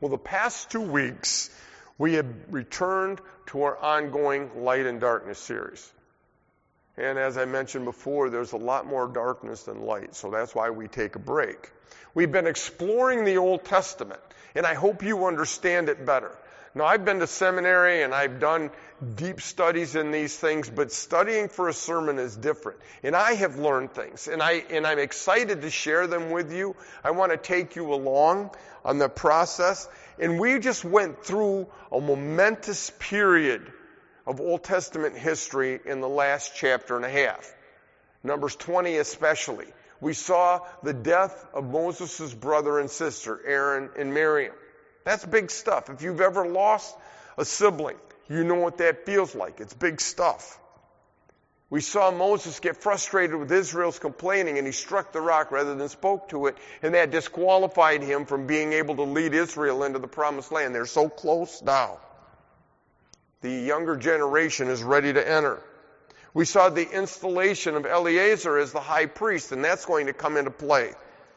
Well, the past 2 weeks, we have returned to our ongoing Light and Darkness series. And as I mentioned before, there's a lot more darkness than light, so that's why we take a break. We've been exploring the Old Testament, and I hope you understand it better. Now, I've been to seminary and I've done deep studies in these things, but studying for a sermon is different. And I have learned things, and I'm excited to share them with you. I want to take you along on the process. And we just went through a momentous period of Old Testament history in the last chapter and a half. Numbers 20 especially. We saw the death of Moses' brother and sister, Aaron and Miriam. That's big stuff. If you've ever lost a sibling, you know what that feels like. It's big stuff. We saw Moses get frustrated with Israel's complaining, and he struck the rock rather than spoke to it, and that disqualified him from being able to lead Israel into the promised land. They're so close now. The younger generation is ready to enter. We saw the installation of Eleazar as the high priest, and that's going to come into play.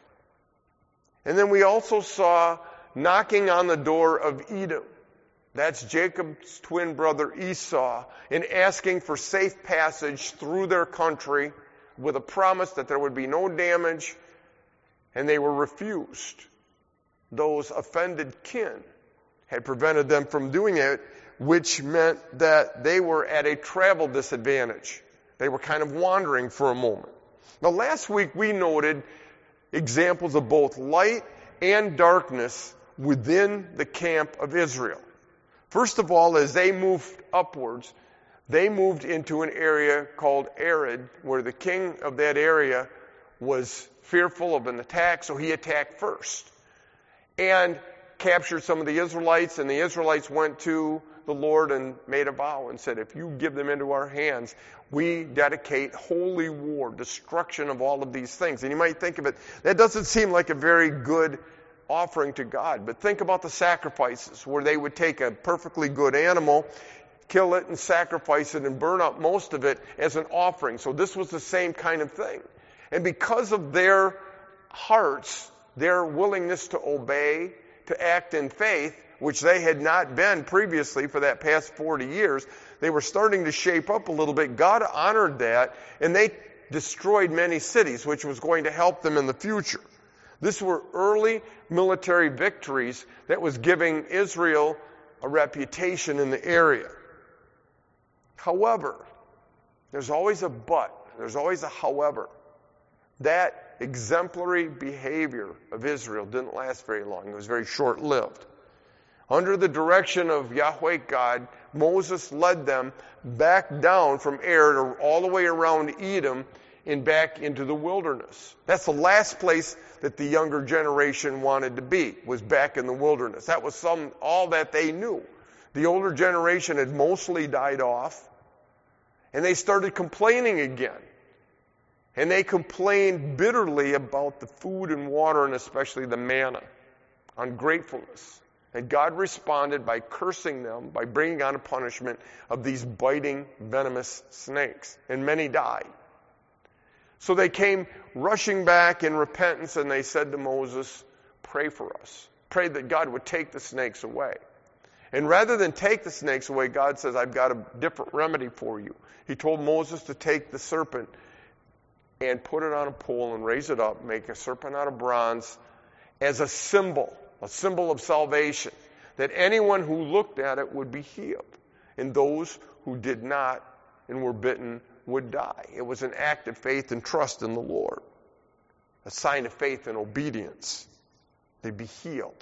And then we also saw knocking on the door of Edom. That's Jacob's twin brother Esau, and asking for safe passage through their country with a promise that there would be no damage, and they were refused. Those offended kin had prevented them from doing it, which meant that they were at a travel disadvantage. They were kind of wandering for a moment. Now, last week we noted examples of both light and darkness within the camp of Israel. First of all, as they moved upwards, they moved into an area called Arid, where the king of that area was fearful of an attack, so he attacked first and captured some of the Israelites, and the Israelites went to the Lord and made a vow and said, if you give them into our hands, we dedicate holy war, destruction of all of these things. And you might think of it, that doesn't seem like a very good offering to God. But think about the sacrifices where they would take a perfectly good animal, kill it and sacrifice it and burn up most of it as an offering. So this was the same kind of thing. And because of their hearts, their willingness to obey, to act in faith, which they had not been previously for that past 40 years, they were starting to shape up a little bit. God honored that, and they destroyed many cities, which was going to help them in the future. These were early military victories that was giving Israel a reputation in the area. However, there's always a but. There's always a however. That exemplary behavior of Israel didn't last very long. It was very short-lived. Under the direction of Yahweh God, Moses led them back down from Ar all the way around Edom and back into the wilderness. That's the last place that the younger generation wanted to be, was back in the wilderness. That was all that they knew. The older generation had mostly died off, and they started complaining again. And they complained bitterly about the food and water, and especially the manna, ungratefulness. And God responded by cursing them, by bringing on a punishment of these biting, venomous snakes. And many died. So they came rushing back in repentance, and they said to Moses, pray for us. Pray that God would take the snakes away. And rather than take the snakes away, God says, I've got a different remedy for you. He told Moses to take the serpent and put it on a pole and raise it up, make a serpent out of bronze as a symbol of salvation, that anyone who looked at it would be healed, and those who did not and were bitten would die. It was an act of faith and trust in the Lord, a sign of faith and obedience. They'd be healed.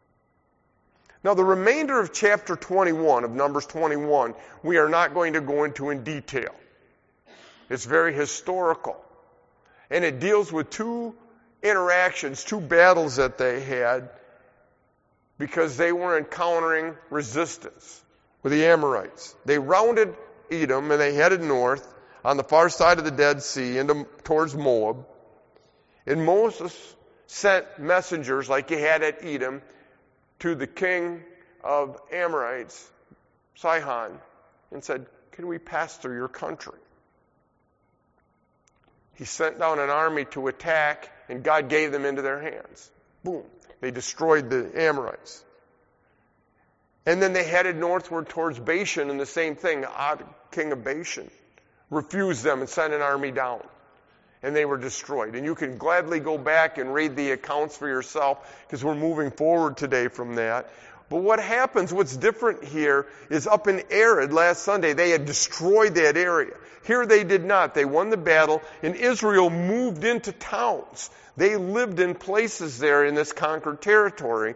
Now, the remainder of chapter 21 of Numbers 21, we are not going to go into in detail. It's very historical, and it deals with two interactions, two battles that they had, because they were encountering resistance with the Amorites. They rounded Edom and they headed north on the far side of the Dead Sea towards Moab. And Moses sent messengers like he had at Edom to the king of Amorites, Sihon, and said, can we pass through your country? He sent down an army to attack, and God gave them into their hands. Boom. They destroyed the Amorites. And then they headed northward towards Bashan, and the same thing. Og, king of Bashan, refused them and sent an army down. And they were destroyed. And you can gladly go back and read the accounts for yourself, because we're moving forward today from that. But what happens, what's different here, is up in Arad last Sunday, they had destroyed that area. Here they did not. They won the battle, and Israel moved into towns. They lived in places there in this conquered territory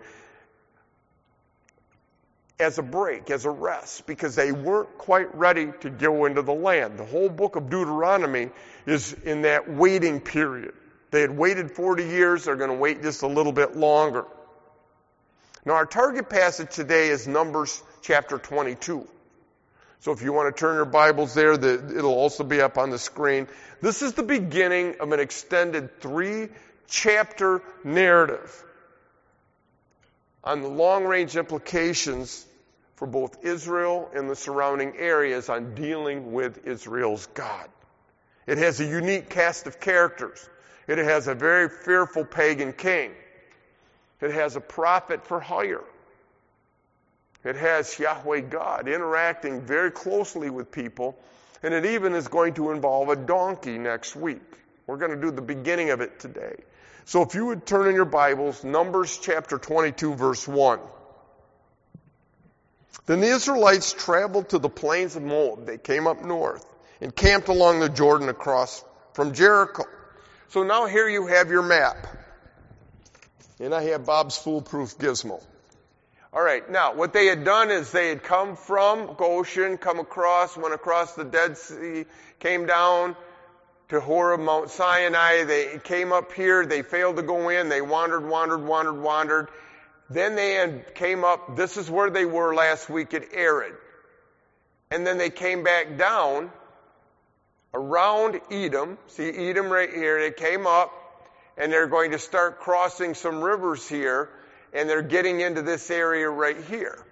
as a break, as a rest, because they weren't quite ready to go into the land. The whole book of Deuteronomy is in that waiting period. They had waited 40 years. They're going to wait just a little bit longer. Now, our target passage today is Numbers chapter 22. So if you want to turn your Bibles there, it'll also be up on the screen. This is the beginning of an extended 3-chapter narrative on the long-range implications for both Israel and the surrounding areas on dealing with Israel's God. It has a unique cast of characters. It has a very fearful pagan king. It has a prophet for hire. It has Yahweh God interacting very closely with people, and it even is going to involve a donkey next week. We're going to do the beginning of it today. So if you would turn in your Bibles, Numbers chapter 22, verse 1. Then the Israelites traveled to the plains of Moab. They came up north and camped along the Jordan across from Jericho. So now here you have your map. And I have Bob's foolproof gizmo. All right, now what they had done is they had come from Goshen, went across the Dead Sea, came down to Horeb, Mount Sinai. They came up here. They failed to go in. They wandered. Then they came up. This is where they were last week at Arad. And then they came back down around Edom. See Edom right here. They came up. And they're going to start crossing some rivers here, and they're getting into this area right here.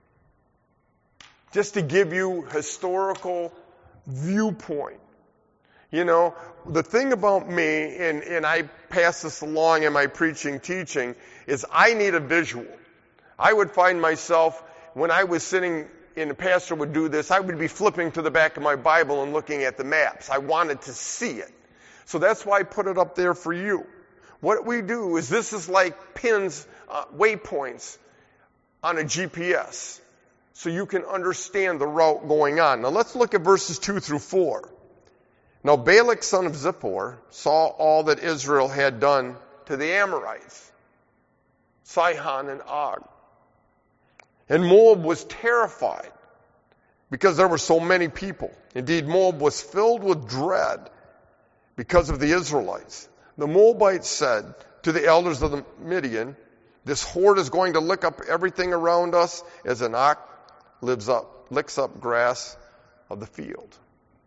Just to give you historical viewpoint. You know, the thing about me, and I pass this along in my preaching, teaching, is I need a visual. I would find myself, when I was sitting, and the pastor would do this, I would be flipping to the back of my Bible and looking at the maps. I wanted to see it. So that's why I put it up there for you. What we do is this is like pins, waypoints on a GPS. So you can understand the route going on. Now let's look at verses 2 through 4. Now Balak, son of Zippor, saw all that Israel had done to the Amorites, Sihon and Og. And Moab was terrified because there were so many people. Indeed, Moab was filled with dread because of the Israelites. The Moabites said to the elders of the Midian, this horde is going to lick up everything around us as an ox licks up grass of the field.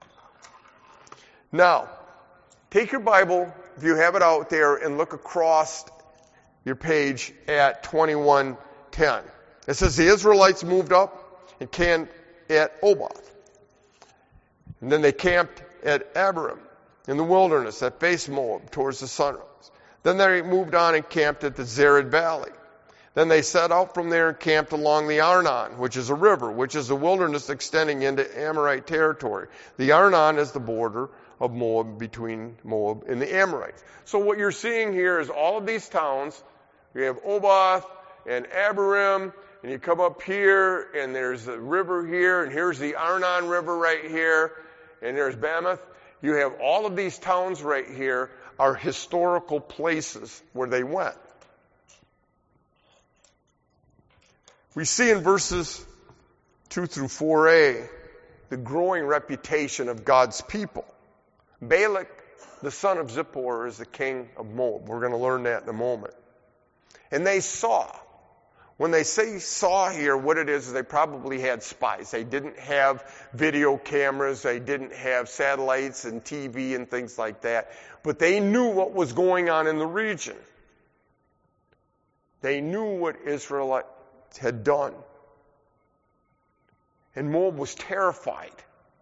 Now, take your Bible, if you have it out there, and look across your page at 21:10. It says the Israelites moved up and camped at Oboth. And then they camped at Abiram in the wilderness that faced Moab towards the sunrise. Then they moved on and camped at the Zered Valley. Then they set out from there and camped along the Arnon, which is a river, which is a wilderness extending into Amorite territory. The Arnon is the border of Moab, between Moab and the Amorites. So what you're seeing here is all of these towns. You have Oboth and Abiram, and you come up here, and there's a river here, and here's the Arnon River right here, and there's Bamoth. You have all of these towns right here are historical places where they went. We see in verses 2 through 4a the growing reputation of God's people. Balak, the son of Zippor, is the king of Moab. We're going to learn that in a moment. And they saw. When they say saw here, what it is they probably had spies. They didn't have video cameras. They didn't have satellites and TV and things like that. But they knew what was going on in the region. They knew what Israel had done. And Moab was terrified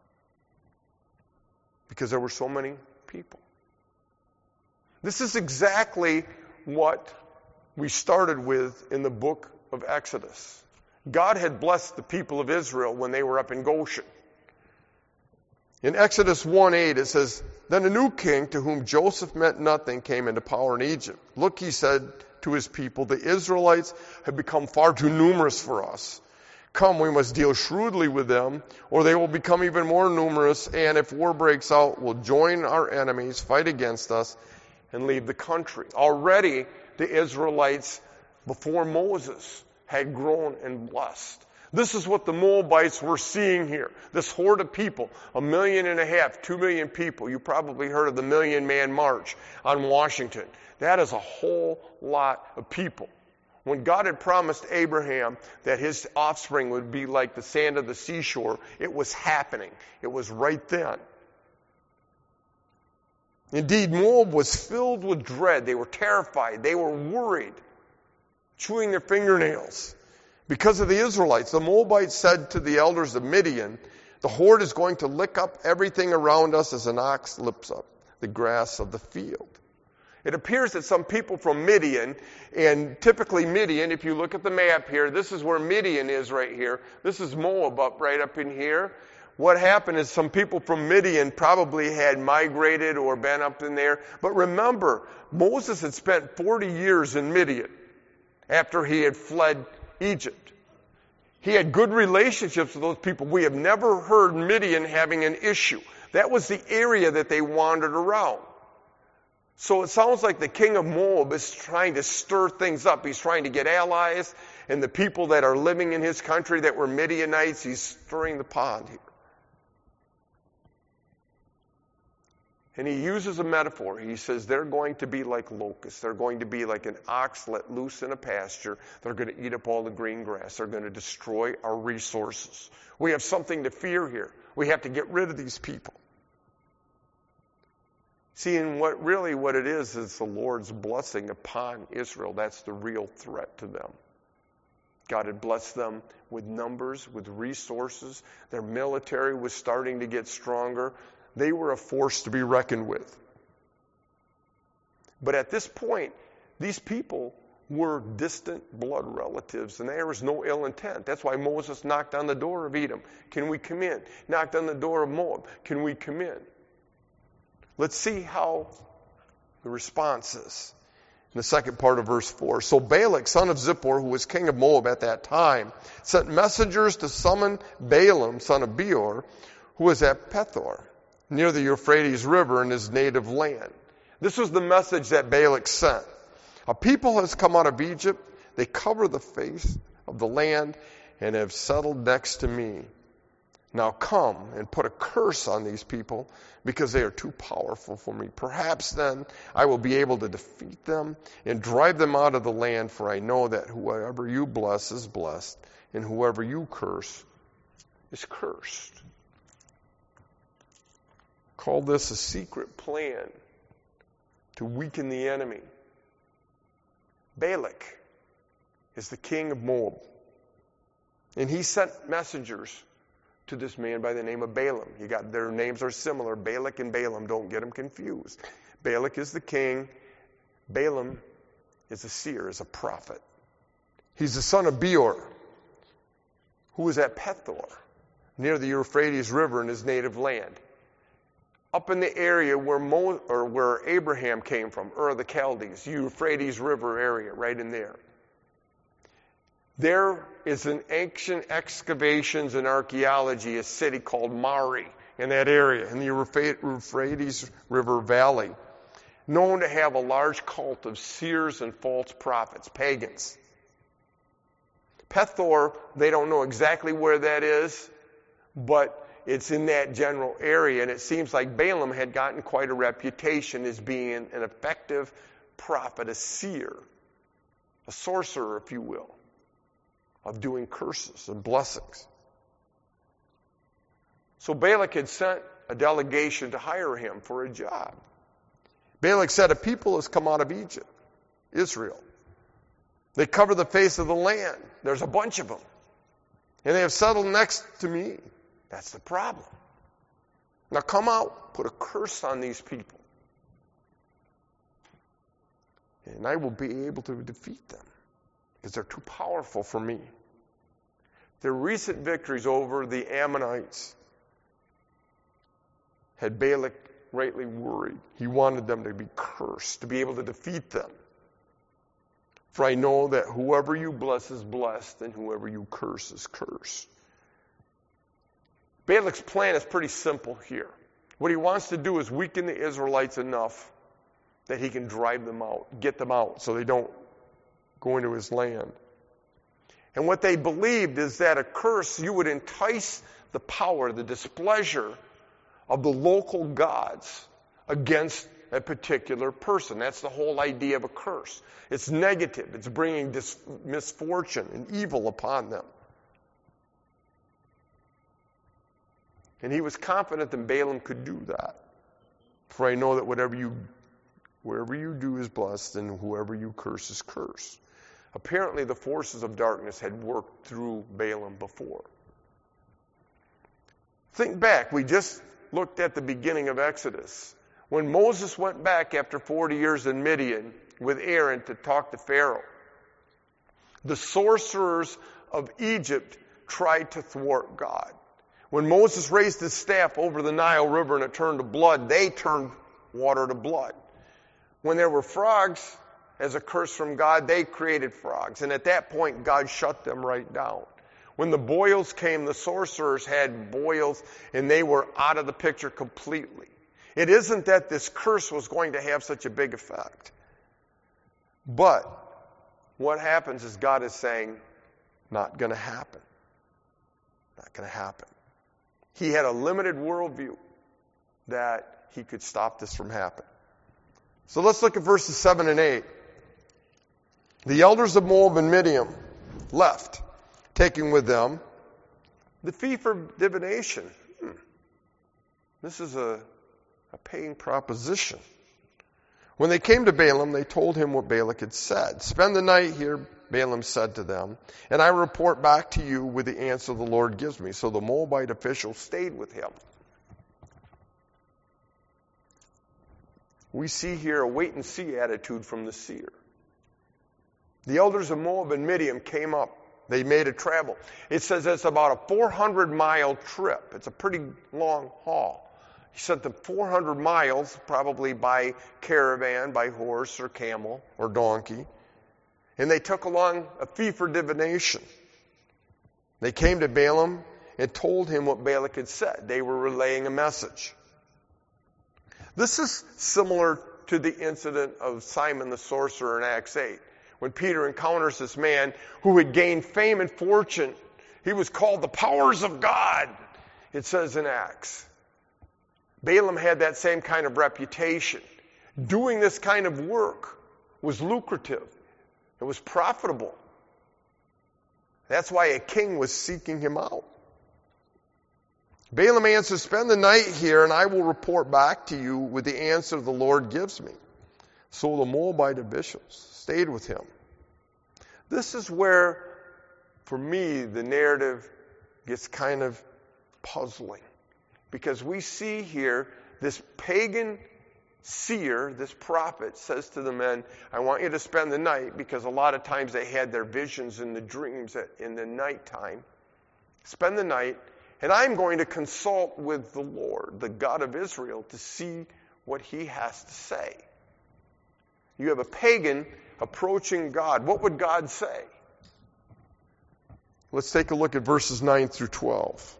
because there were so many people. This is exactly what we started with in the book of Exodus. God had blessed the people of Israel when they were up in Goshen. In Exodus 1:8 it says, "Then a new king to whom Joseph meant nothing came into power in Egypt. Look, he said to his people, the Israelites have become far too numerous for us. Come, we must deal shrewdly with them, or they will become even more numerous, and if war breaks out, will join our enemies, fight against us, and leave the country." Already the Israelites, before Moses, had grown and blessed. This is what the Moabites were seeing here. This horde of people, 1.5 million, 2 million people. You probably heard of the Million Man March on Washington. That is a whole lot of people. When God had promised Abraham that his offspring would be like the sand of the seashore, it was happening. It was right then. Indeed, Moab was filled with dread. They were terrified. They were worried, chewing their fingernails. Because of the Israelites, the Moabites said to the elders of Midian, "The horde is going to lick up everything around us as an ox lips up the grass of the field." It appears that some people from Midian, and typically Midian, if you look at the map here, this is where Midian is right here. This is Moab right up in here. What happened is some people from Midian probably had migrated or been up in there. But remember, Moses had spent 40 years in Midian after he had fled Egypt. He had good relationships with those people. We have never heard Midian having an issue. That was the area that they wandered around. So it sounds like the king of Moab is trying to stir things up. He's trying to get allies, and the people that are living in his country that were Midianites, he's stirring the pot here. And he uses a metaphor. He says they're going to be like locusts. They're going to be like an ox let loose in a pasture. They're going to eat up all the green grass. They're going to destroy our resources. We have something to fear here. We have to get rid of these people. See, and what it is the Lord's blessing upon Israel. That's the real threat to them. God had blessed them with numbers, with resources. Their military was starting to get stronger. They were a force to be reckoned with. But at this point, these people were distant blood relatives, and there was no ill intent. That's why Moses knocked on the door of Edom. Can we come in? Knocked on the door of Moab. Can we come in? Let's see how the response is. In the second part of verse 4. So Balak, son of Zippor, who was king of Moab at that time, sent messengers to summon Balaam, son of Beor, who was at Pethor, near the Euphrates River in his native land. This was the message that Balak sent. A people has come out of Egypt. They cover the face of the land and have settled next to me. Now come and put a curse on these people because they are too powerful for me. Perhaps then I will be able to defeat them and drive them out of the land, for I know that whoever you bless is blessed and whoever you curse is cursed. Call this a secret plan to weaken the enemy. Balak is the king of Moab. And he sent messengers to this man by the name of Balaam. Their names are similar, Balak and Balaam. Don't get them confused. Balak is the king. Balaam is a seer, is a prophet. He's the son of Beor, who was at Pethor, near the Euphrates River in his native land. Up in the area where Abraham came from, Ur of the Chaldees, Euphrates River area, right in there. There is an ancient excavations and archaeology, a city called Mari in that area, in the Euphrates River Valley, known to have a large cult of seers and false prophets, pagans. Pethor, they don't know exactly where that is, but it's in that general area, and it seems like Balaam had gotten quite a reputation as being an effective prophet, a seer, a sorcerer, if you will, of doing curses and blessings. So Balak had sent a delegation to hire him for a job. Balak said, a people has come out of Egypt, Israel. They cover the face of the land. There's a bunch of them. And they have settled next to me. That's the problem. Now come out, put a curse on these people. And I will be able to defeat them because they're too powerful for me. Their recent victories over the Ammonites had Balak greatly worried. He wanted them to be cursed, to be able to defeat them. For I know that whoever you bless is blessed, and whoever you curse is cursed. Balak's plan is pretty simple here. What he wants to do is weaken the Israelites enough that he can drive them out, get them out, so they don't go into his land. And what they believed is that a curse, you would entice the power, the displeasure of the local gods against a particular person. That's the whole idea of a curse. It's negative. It's bringing misfortune and evil upon them. And he was confident that Balaam could do that. For I know that wherever you do is blessed, and whoever you curse is cursed. Apparently the forces of darkness had worked through Balaam before. Think back. We just looked at the beginning of Exodus. When Moses went back after 40 years in Midian with Aaron to talk to Pharaoh, the sorcerers of Egypt tried to thwart God. When Moses raised his staff over the Nile River and it turned to blood, they turned water to blood. When there were frogs as a curse from God, they created frogs. And at that point, God shut them right down. When the boils came, the sorcerers had boils, and they were out of the picture completely. It isn't that this curse was going to have such a big effect. But what happens is God is saying, not going to happen. Not going to happen. He had a limited worldview that he could stop this from happening. So let's look at verses 7 and 8. The elders of Moab and Midian left, taking with them the fee for divination. This is a paying proposition. When they came to Balaam, they told him what Balak had said. Spend the night here, Balaam said to them, and I report back to you with the answer the Lord gives me. So the Moabite official stayed with him. We see here a wait-and-see attitude from the seer. The elders of Moab and Midian came up. They made a travel. It says it's about a 400-mile trip. It's a pretty long haul. He sent them 400 miles, probably by caravan, by horse or camel or donkey. And they took along a fee for divination. They came to Balaam and told him what Balak had said. They were relaying a message. This is similar to the incident of Simon the sorcerer in Acts 8. When Peter encounters this man who had gained fame and fortune. He was called the powers of God, it says in Acts. Balaam had that same kind of reputation. Doing this kind of work was lucrative. It was profitable. That's why a king was seeking him out. Balaam answered, spend the night here, and I will report back to you with the answer the Lord gives me. So the Moabite officials stayed with him. This is where, for me, the narrative gets kind of puzzling. Because we see here this pagan seer, this prophet, says to the men, I want you to spend the night, because a lot of times they had their visions in the dreams in the nighttime. Spend the night, and I'm going to consult with the Lord, the God of Israel, to see what he has to say. You have a pagan approaching God. What would God say? Let's take a look at verses 9 through 12.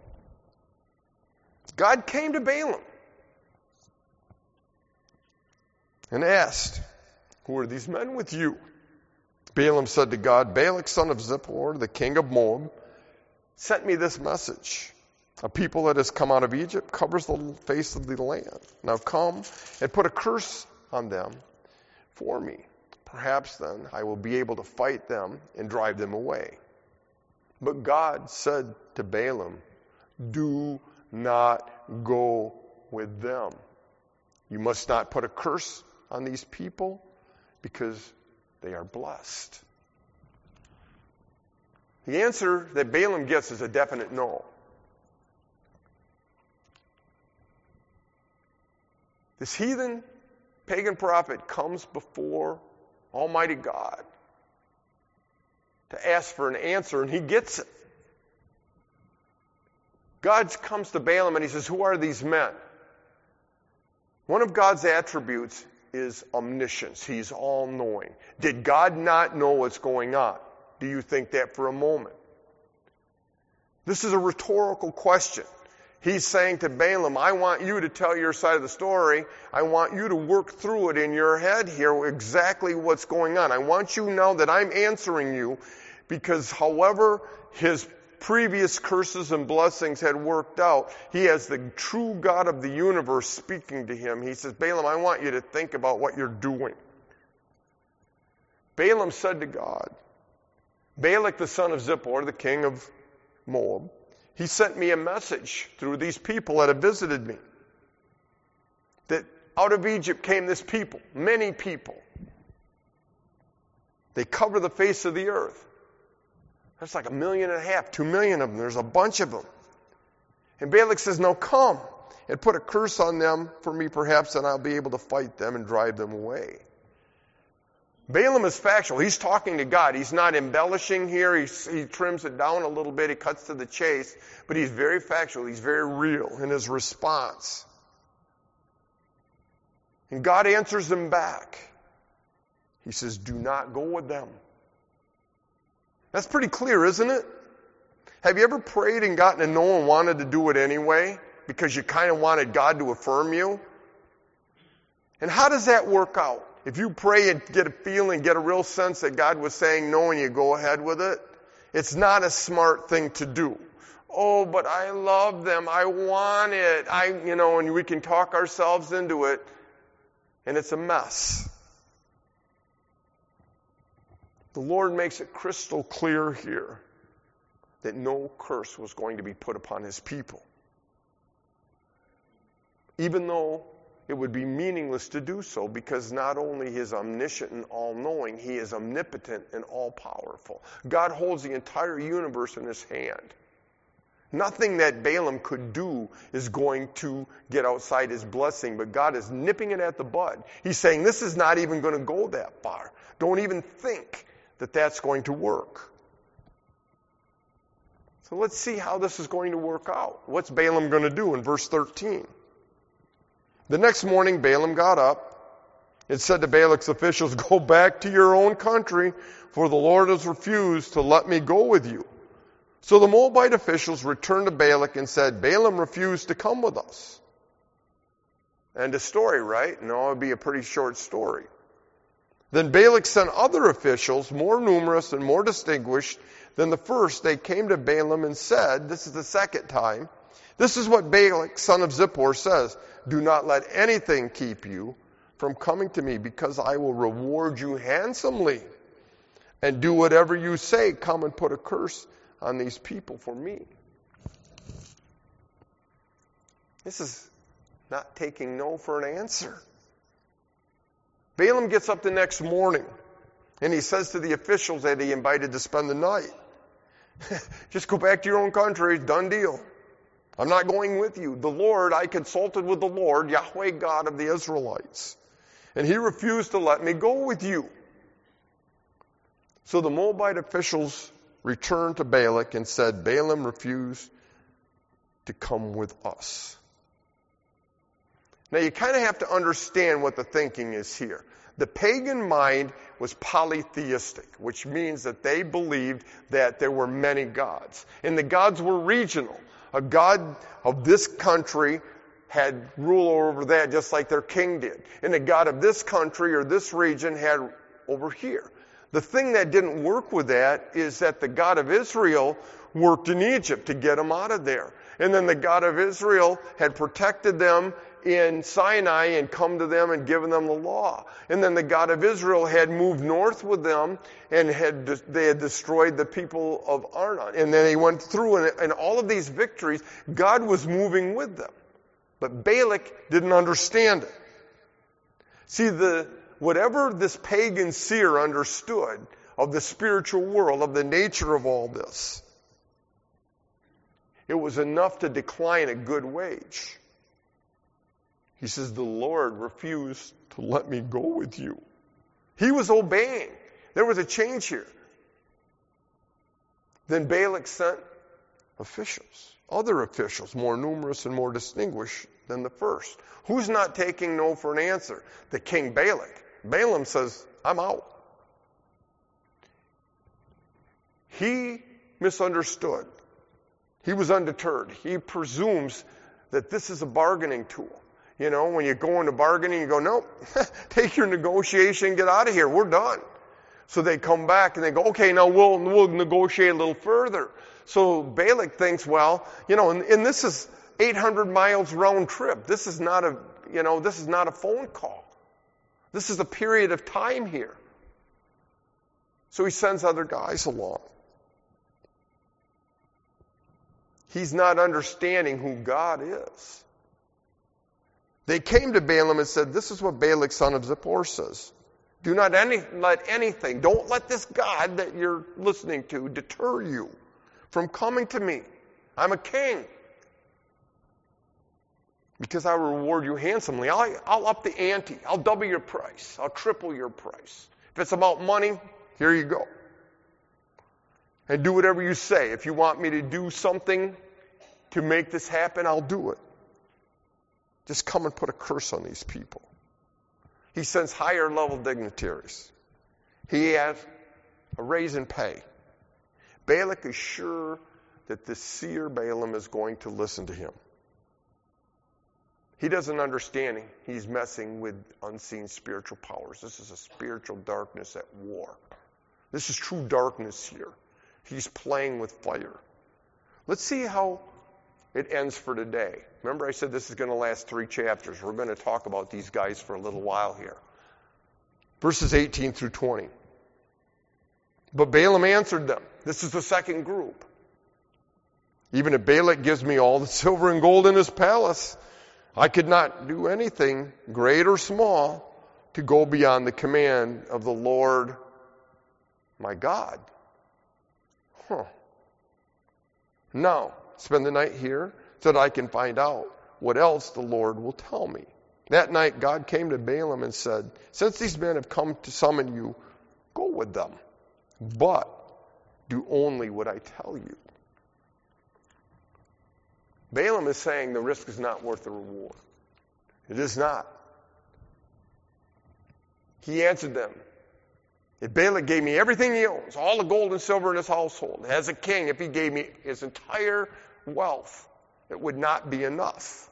God came to Balaam and asked, who are these men with you? Balaam said to God, Balak, son of Zippor, the king of Moab, sent me this message. A people that has come out of Egypt covers the face of the land. Now come and put a curse on them for me. Perhaps then I will be able to fight them and drive them away. But God said to Balaam, do not go with them. You must not put a curse on these people because they are blessed. The answer that Balaam gets is a definite no. This heathen pagan prophet comes before Almighty God to ask for an answer, and he gets it. God comes to Balaam and he says, who are these men? One of God's attributes is omniscience. He's all-knowing. Did God not know what's going on? Do you think that for a moment? This is a rhetorical question. He's saying to Balaam, I want you to tell your side of the story. I want you to work through it in your head here, exactly what's going on. I want you now that I'm answering you, because however his previous curses and blessings had worked out, he has the true God of the universe speaking to him. He says, Balaam, I want you to think about what you're doing. Balaam said to God, Balak the son of Zippor, the king of Moab, he sent me a message through these people that have visited me, that out of Egypt came this people, many people. They cover the face of the earth. That's like 1.5 million, 2 million of them. There's a bunch of them. And Balak says, now come and put a curse on them for me perhaps, and I'll be able to fight them and drive them away. Balaam is factual. He's talking to God. He's not embellishing here. He trims it down a little bit. He cuts to the chase. But he's very factual. He's very real in his response. And God answers him back. He says, do not go with them. That's pretty clear, isn't it? Have you ever prayed and gotten a no and wanted to do it anyway because you kind of wanted God to affirm you? And how does that work out? If you pray and get a feeling, get a real sense that God was saying no and you go ahead with it, it's not a smart thing to do. Oh, but I love them. I want it. And we can talk ourselves into it, and it's a mess. The Lord makes it crystal clear here that no curse was going to be put upon his people. Even though it would be meaningless to do so, because not only is omniscient and all-knowing, he is omnipotent and all-powerful. God holds the entire universe in his hand. Nothing that Balaam could do is going to get outside his blessing, but God is nipping it at the bud. He's saying, this is not even going to go that far. Don't even think that that's going to work. So let's see how this is going to work out. What's Balaam going to do in verse 13? The next morning, Balaam got up and said to Balak's officials, go back to your own country, for the Lord has refused to let me go with you. So the Moabite officials returned to Balak and said, Balaam refused to come with us. End of story, right? No, it would be a pretty short story. Then Balak sent other officials, more numerous and more distinguished than the first. They came to Balaam and said, this is the second time, this is what Balak, son of Zippor, says, do not let anything keep you from coming to me, because I will reward you handsomely. And do whatever you say, come and put a curse on these people for me. This is not taking no for an answer. Balaam gets up the next morning, and he says to the officials that he invited to spend the night, just go back to your own country, done deal. I'm not going with you. The Lord, I consulted with the Lord, Yahweh God of the Israelites, and he refused to let me go with you. So the Moabite officials returned to Balak and said, Balaam refused to come with us. Now you kind of have to understand what the thinking is here. The pagan mind was polytheistic, which means that they believed that there were many gods. And the gods were regional. A god of this country had rule over that just like their king did. And a god of this country or this region had over here. The thing that didn't work with that is that the God of Israel worked in Egypt to get them out of there. And then the God of Israel had protected them in Sinai and come to them and given them the law. And then the God of Israel had moved north with them and they had destroyed the people of Arnon. And then he went through, and all of these victories, God was moving with them. But Balak didn't understand it. See, whatever this pagan seer understood of the spiritual world, of the nature of all this, it was enough to decline a good wage. He says, the Lord refused to let me go with you. He was obeying. There was a change here. Then Balak sent officials, other officials, more numerous and more distinguished than the first. Who's not taking no for an answer? The king Balak. Balaam says, I'm out. He misunderstood. He was undeterred. He presumes that this is a bargaining tool. You know, when you go into bargaining, you go, nope, take your negotiation, get out of here, we're done. So they come back and they go, okay, now we'll negotiate a little further. So Balak thinks, well, you know, and this is 800 miles round trip. This is not a phone call. This is a period of time here. So he sends other guys along. He's not understanding who God is. They came to Balaam and said, this is what Balak, son of Zippor, says. Do not let anything, don't let this God that you're listening to deter you from coming to me. I'm a king. Because I will reward you handsomely. I'll up the ante. I'll double your price. I'll triple your price. If it's about money, here you go. And do whatever you say. If you want me to do something to make this happen, I'll do it. Just come and put a curse on these people. He sends higher level dignitaries. He has a raise in pay. Balak is sure that the seer Balaam is going to listen to him. He doesn't understand he's messing with unseen spiritual powers. This is a spiritual darkness at war. This is true darkness here. He's playing with fire. Let's see how it ends for today. Remember I said this is going to last 3 chapters. We're going to talk about these guys for a little while here. Verses 18 through 20. But Balaam answered them. This is the second group. Even if Balak gives me all the silver and gold in his palace, I could not do anything, great or small, to go beyond the command of the Lord my God. Now, spend the night here so that I can find out what else the Lord will tell me. That night God came to Balaam and said, since these men have come to summon you, go with them, but do only what I tell you. Balaam is saying the risk is not worth the reward. It is not. He answered them, if Balak gave me everything he owns, all the gold and silver in his household, as a king, if he gave me his entire wealth, it would not be enough.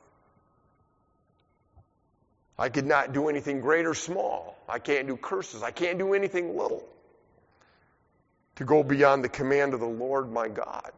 I could not do anything great or small. I can't do curses. I can't do anything little to go beyond the command of the Lord my God.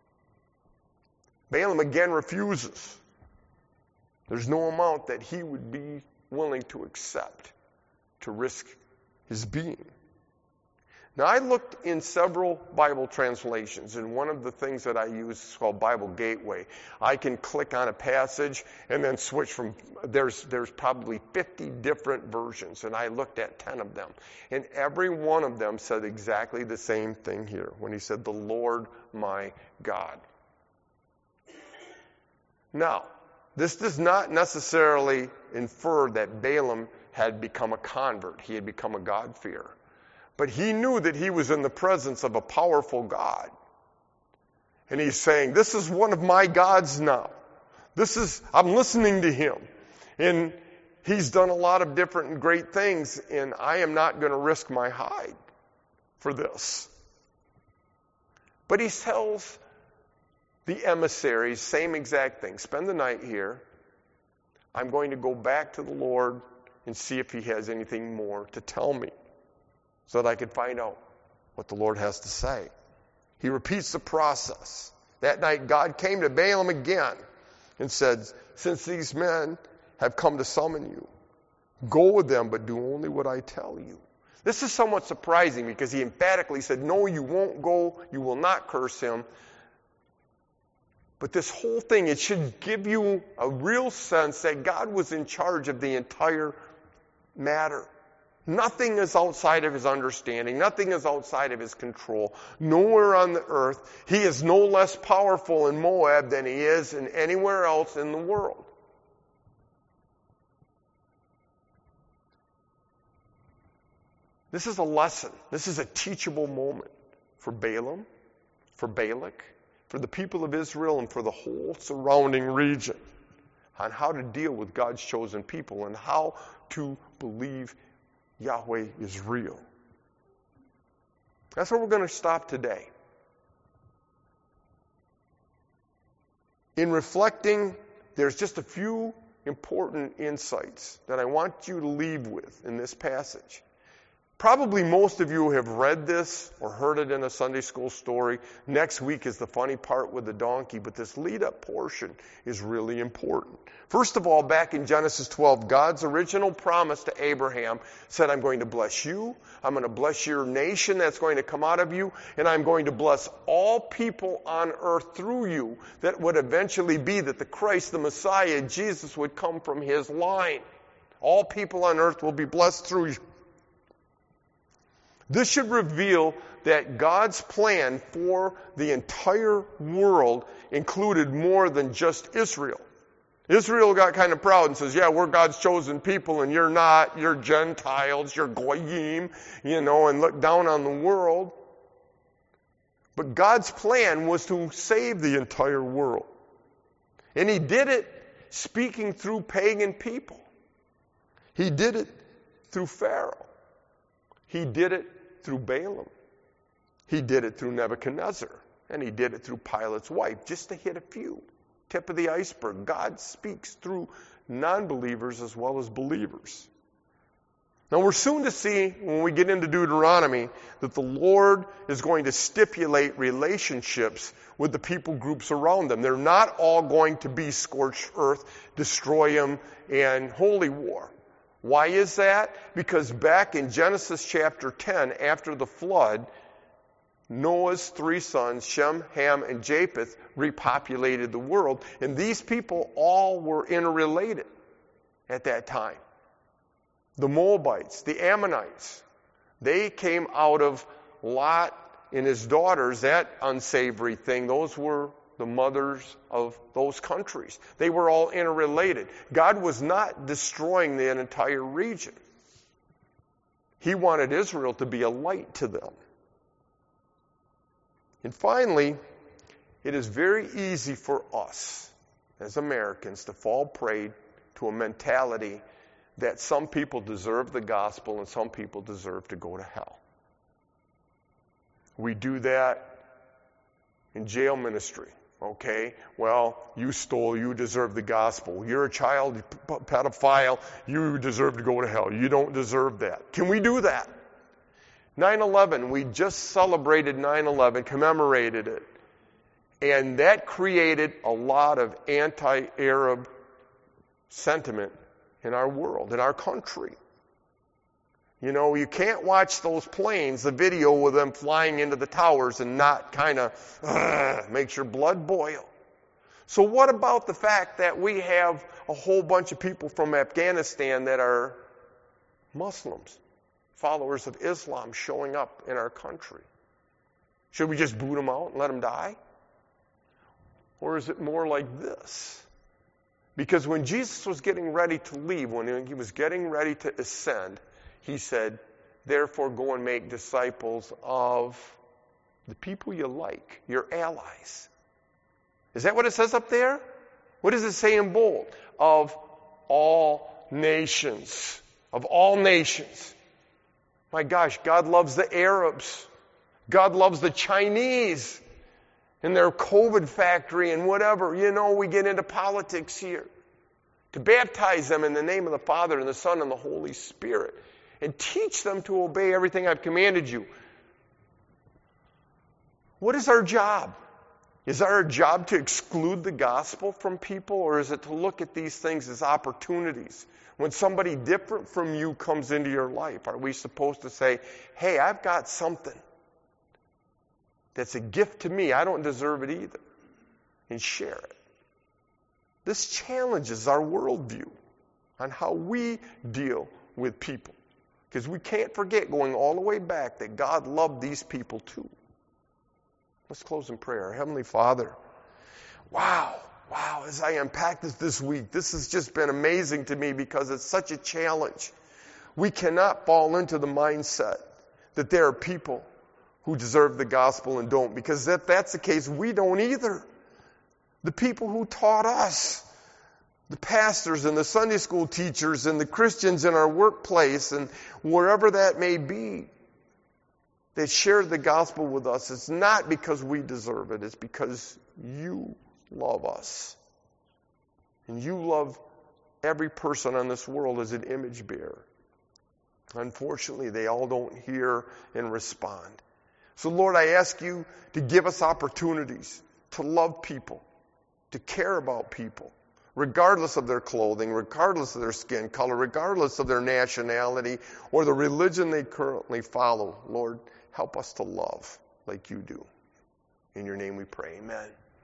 Balaam again refuses. There's no amount that he would be willing to accept to risk his being. Now, I looked in several Bible translations, and one of the things that I use is called Bible Gateway. I can click on a passage and then switch from, there's probably 50 different versions, and I looked at 10 of them. And every one of them said exactly the same thing here, when he said, the Lord my God. Now, this does not necessarily infer that Balaam had become a convert. He had become a God-fearer. But he knew that he was in the presence of a powerful God. And he's saying, this is one of my gods now. I'm listening to him. And he's done a lot of different and great things, and I am not going to risk my hide for this. But he tells the emissaries, same exact thing. Spend the night here. I'm going to go back to the Lord and see if he has anything more to tell me, so that I could find out what the Lord has to say. He repeats the process. That night God came to Balaam again and said, since these men have come to summon you, go with them, but do only what I tell you. This is somewhat surprising because he emphatically said, no, you won't go, you will not curse him. But this whole thing, it should give you a real sense that God was in charge of the entire matter. Nothing is outside of his understanding. Nothing is outside of his control. Nowhere on the earth. He is no less powerful in Moab than he is in anywhere else in the world. This is a lesson. This is a teachable moment for Balaam, for Balak, for the people of Israel and for the whole surrounding region on how to deal with God's chosen people and how to believe Yahweh is real. That's where we're going to stop today. In reflecting, there's just a few important insights that I want you to leave with in this passage. Probably most of you have read this or heard it in a Sunday school story. Next week is the funny part with the donkey, but this lead-up portion is really important. First of all, back in Genesis 12, God's original promise to Abraham said, I'm going to bless you, I'm going to bless your nation that's going to come out of you, and I'm going to bless all people on earth through you. That would eventually be that the Christ, the Messiah, Jesus, would come from his line. All people on earth will be blessed through you. This should reveal that God's plan for the entire world included more than just Israel. Israel got kind of proud and says, yeah, we're God's chosen people and you're not. You're Gentiles, you're Goyim, and look down on the world. But God's plan was to save the entire world. And he did it speaking through pagan people. He did it through Pharaoh. He did it through Balaam. He did it through Nebuchadnezzar. And he did it through Pilate's wife, just to hit a few. Tip of the iceberg. God speaks through non-believers as well as believers. Now we're soon to see, when we get into Deuteronomy, that the Lord is going to stipulate relationships with the people groups around them. They're not all going to be scorched earth, destroy them, and holy war. Why is that? Because back in Genesis chapter 10, after the flood, Noah's three sons, Shem, Ham, and Japheth, repopulated the world. And these people all were interrelated at that time. The Moabites, the Ammonites, they came out of Lot and his daughters, that unsavory thing. Those were the mothers of those countries. They were all interrelated. God was not destroying the entire region. He wanted Israel to be a light to them. And finally, it is very easy for us as Americans to fall prey to a mentality that some people deserve the gospel and some people deserve to go to hell. We do that in jail ministry. Okay, well, you stole, you deserve the gospel. You're a child pedophile, you deserve to go to hell. You don't deserve that. Can we do that? 9/11, we just celebrated 9/11, commemorated it. And that created a lot of anti-Arab sentiment in our world, in our country. You can't watch those planes, the video with them flying into the towers and not kind of makes your blood boil. So what about the fact that we have a whole bunch of people from Afghanistan that are Muslims, followers of Islam showing up in our country? Should we just boot them out and let them die? Or is it more like this? Because when Jesus was getting ready to leave, when he was getting ready to ascend, he said, therefore go and make disciples of the people you like, your allies. Is that what it says up there? What does it say in bold? Of all nations. Of all nations. My gosh, God loves the Arabs. God loves the Chinese in their COVID factory and whatever. We get into politics here. To baptize them in the name of the Father and the Son and the Holy Spirit. And teach them to obey everything I've commanded you. What is our job? Is our job to exclude the gospel from people, or is it to look at these things as opportunities? When somebody different from you comes into your life, are we supposed to say, hey, I've got something that's a gift to me, I don't deserve it either, and share it? This challenges our worldview on how we deal with people. Because we can't forget, going all the way back, that God loved these people too. Let's close in prayer. Heavenly Father, wow, as I unpack this week, this has just been amazing to me because it's such a challenge. We cannot fall into the mindset that there are people who deserve the gospel and don't. Because if that's the case, we don't either. The people who taught us, the pastors and the Sunday school teachers and the Christians in our workplace and wherever that may be, they shared the gospel with us. It's not because we deserve it. It's because you love us. And you love every person on this world as an image bearer. Unfortunately, they all don't hear and respond. So, Lord, I ask you to give us opportunities to love people, to care about people, regardless of their clothing, regardless of their skin color, regardless of their nationality or the religion they currently follow. Lord, help us to love like you do. In your name we pray, amen.